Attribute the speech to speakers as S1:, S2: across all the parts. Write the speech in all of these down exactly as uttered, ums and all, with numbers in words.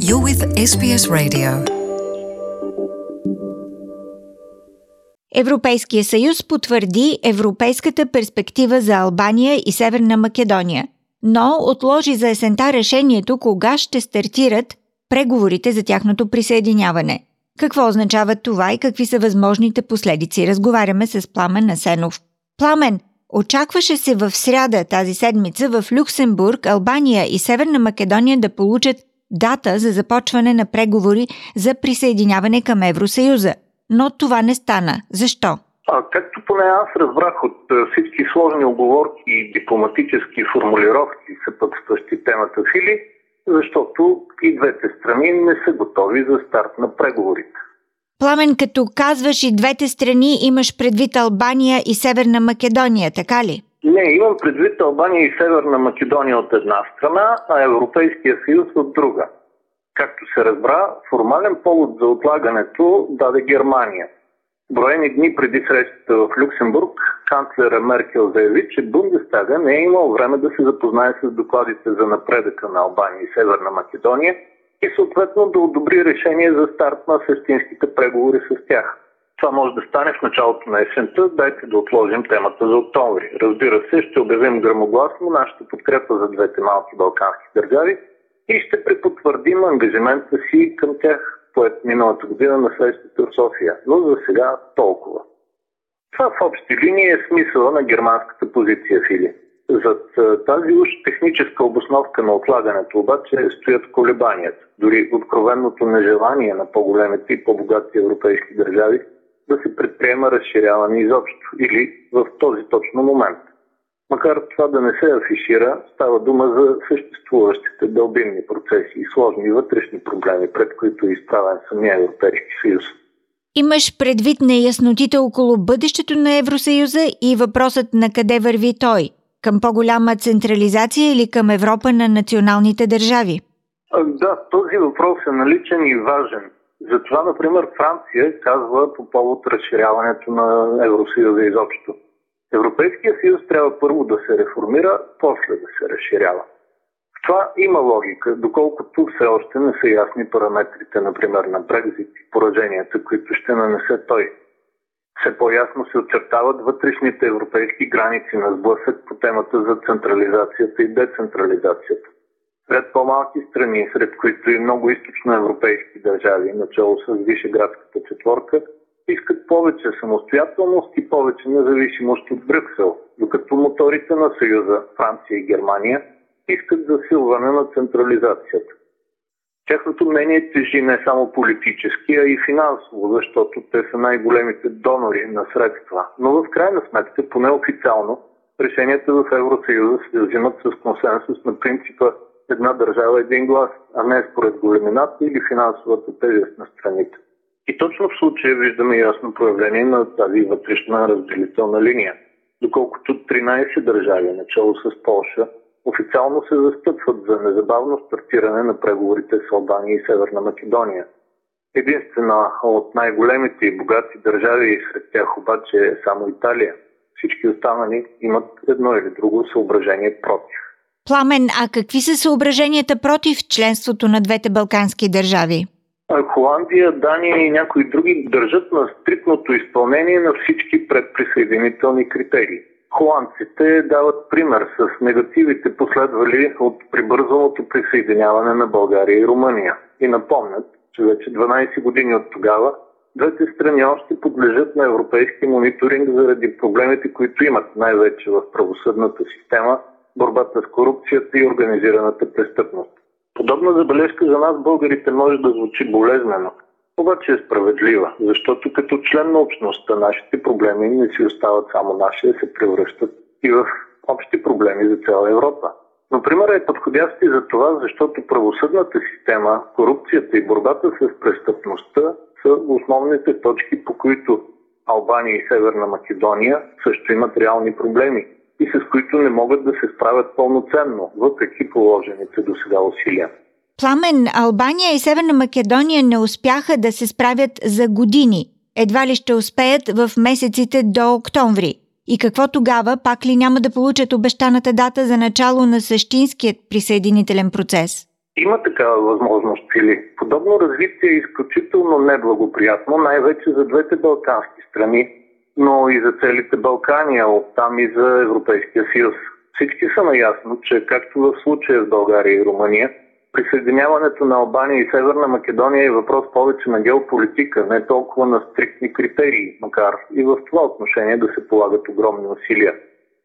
S1: You're with Ес Би Ес Radio.
S2: Европейския съюз потвърди европейската перспектива за Албания и Северна Македония, но отложи за есента решението кога ще стартират преговорите за тяхното присъединяване. Какво означава това и какви са възможните последици? Разговаряме с Пламен Асенов. Пламен, очакваше се в сряда тази седмица в Люксембург, Албания и Северна Македония да получат дата за започване на преговори за присъединяване към Евросъюза. Но това не стана. Защо?
S3: А, както поне аз разбрах от всички сложни оговорки и дипломатически формулировки, съпътстващи темата Фили, защото и двете страни не са готови за старт на преговорите.
S2: Пламен, като казваш и двете страни, имаш предвид Албания и Северна Македония, така ли?
S3: Не, имам предвид Албания и Северна Македония от една страна, а Европейския съюз от друга. Както се разбра, формален повод за отлагането даде Германия. Броени дни преди срещата в Люксембург, канцлера Меркел заяви, че Бундестага не е имал време да се запознае с докладите за напредъка на Албания и Северна Македония и съответно да одобри решение за старт на същинските преговори с тях. Това може да стане в началото на есента, дайте да отложим темата за октомври. Разбира се, ще обявим гръмогласно нашата подкрепа за двете малки балкански държави и ще препотвърдим ангажимента си към тях, поет миналата година на срещата в София. Но за сега толкова. Това в общи линии е смисъла на германската позиция, Фили. Зад тази уж техническа обосновка на отлагането обаче стоят колебанията, дори откровенното нежелание на по-големите и по-богати европейски държави да се предприема разширяване изобщо или в този точно момент. Макар това да не се афишира, става дума за съществуващите дълбинни процеси и сложни вътрешни проблеми, пред които е изправен самия Европейски съюз.
S2: Имаш предвид неяснотите около бъдещето на Евросъюза и въпросът на къде върви той? Към по-голяма централизация или към Европа на националните държави?
S3: Да, този въпрос е наличен и важен. Затова, например, Франция казва по повод разширяването на Евросъюза изобщо. Европейския съюз трябва първо да се реформира, после да се разширява. В това има логика, доколкото все още не са ясни параметрите, например, на Брекзит и пораженията, които ще нанесе той. Все по-ясно се очертават вътрешните европейски граници на сблъсък по темата за централизацията и децентрализацията. Сред по-малки страни, сред които и много източноевропейски държави, начало с Вишеградската четворка, искат повече самостоятелност и повече независимост от Брюксел, докато моторите на Съюза, Франция и Германия, искат засилване на централизацията. Тяхното мнение тежи не само политически, а и финансово, защото те са най-големите донори на средства. Но в крайна сметка, поне официално, решенията в Евросъюза се взимат с консенсус на принципа една държава един глас, а не според големината или финансовата тежест на страните. И точно в случая виждаме ясно проявление на тази вътрешна разделителна линия. Доколкото тринайсет държави, начало с Полша, официално се застъпват за незабавно стартиране на преговорите с Албания и Северна Македония. Единствена от най-големите и богати държави сред тях обаче е само Италия. Всички останали имат едно или друго съображение против.
S2: Пламен, а какви са съображенията против членството на двете балкански държави?
S3: Холандия, Дания и някои други държат на стриктното изпълнение на всички предприсъединителни критерии. Холандците дават пример с негативите, последвали от прибързаното присъединяване на България и Румъния. И напомнят, че вече дванайсет години от тогава двете страни още подлежат на европейски мониторинг заради проблемите, които имат най-вече в правосъдната система, борбата с корупцията и организираната престъпност. Подобна забележка за нас, българите, може да звучи болезнено, обаче е справедлива, защото като член на общността нашите проблеми не си остават само наши, да се превръщат и в общи проблеми за цяла Европа. Но примерът е подходящ и за това, защото правосъдната система, корупцията и борбата с престъпността са основните точки, по които Албания и Северна Македония също имат реални проблеми и с които не могат да се справят пълноценно, въпреки положените до сега усилия.
S2: Пламен, Албания и Северна Македония не успяха да се справят за години. Едва ли ще успеят в месеците до октомври. И какво тогава? Пак ли няма да получат обещаната дата за начало на същинският присъединителен процес?
S3: Има такава възможност или подобно развитие е изключително неблагоприятно, най-вече за двете балкански страни, но и за целите Балкани, а оттам и за Европейския съюз. Всички са наясно, че както в случая с България и Румъния, присъединяването на Албания и Северна Македония е въпрос повече на геополитика, не толкова на стриктни критерии, макар и в това отношение да се полагат огромни усилия.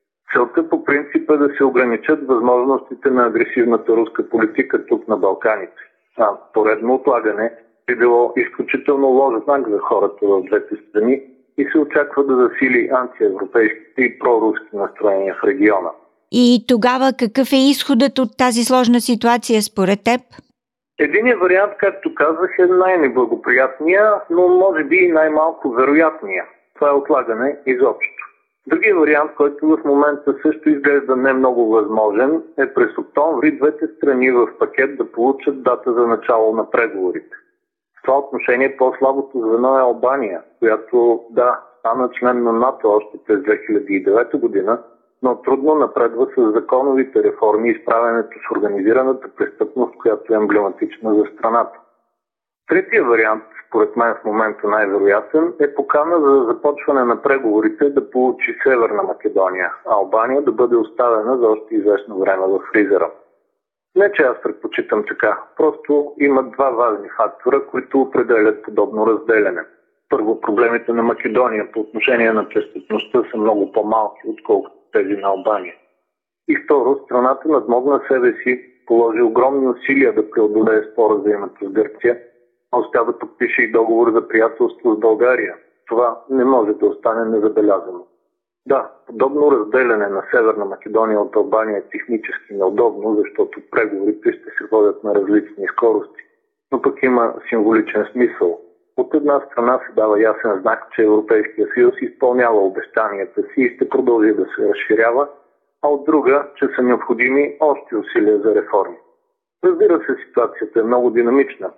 S3: Целта по принцип е да се ограничат възможностите на агресивната руска политика тук на Балканите. А поредно отлагане би било изключително лош знак за хората в двете страни и се очаква да засили антиевропейските и проруски настроения в региона.
S2: И тогава какъв е изходът от тази сложна ситуация според теб?
S3: Единият вариант, както казах, е най-неблагоприятния, но може би и най-малко вероятния. Това е отлагане изобщо. Другият вариант, който в момента също изглежда не много възможен, е през октомври двете страни в пакет да получат дата за начало на преговорите. В това отношение по-слабото звено е Албания, която, да, стана член на НАТО още през две хиляди и девета година, но трудно напредва с законовите реформи и справянето с организираната престъпност, която е емблематична за страната. Третия вариант, според мен в момента най-вероятен, е покана за започване на преговорите да получи Северна Македония, а Албания да бъде оставена за още известно време в фризера. Не, че аз предпочитам така, просто има два важни фактора, които определят подобно разделяне. Първо, проблемите на Македония по отношение на престъпността са много по-малки, отколкото тези на Албания. И второ, страната надмогна себе си, положи огромни усилия да преодолее спора за името с Гърция, а успя да подпише и договор за приятелство с България. Това не може да остане незабелязано. Да, подобно разделяне на Северна Македония от Албания е технически неудобно, защото преговорите ще се водят на различни скорости, но пък има символичен смисъл. От една страна се дава ясен знак, че Европейския съюз изпълнява обещанията си и ще продължи да се разширява, а от друга, че са необходими още усилия за реформи. Разбира се, ситуацията е много динамична.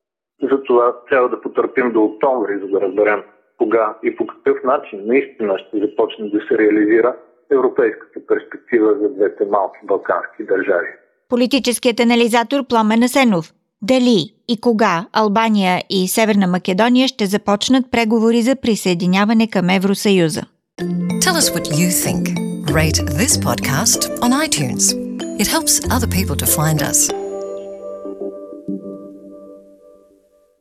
S3: Затова трябва да потърпим до октомври, за да разберем кога и по какъв начин наистина ще започне да се реализира европейската перспектива за двете малки балкански държави.
S2: Политическият анализатор Пламен Асенов. Дали и кога Албания и Северна Македония ще започнат преговори за присъединяване към Евросъюза?
S1: Tell us what you think. Rate this podcast on iTunes. It helps other people to find us.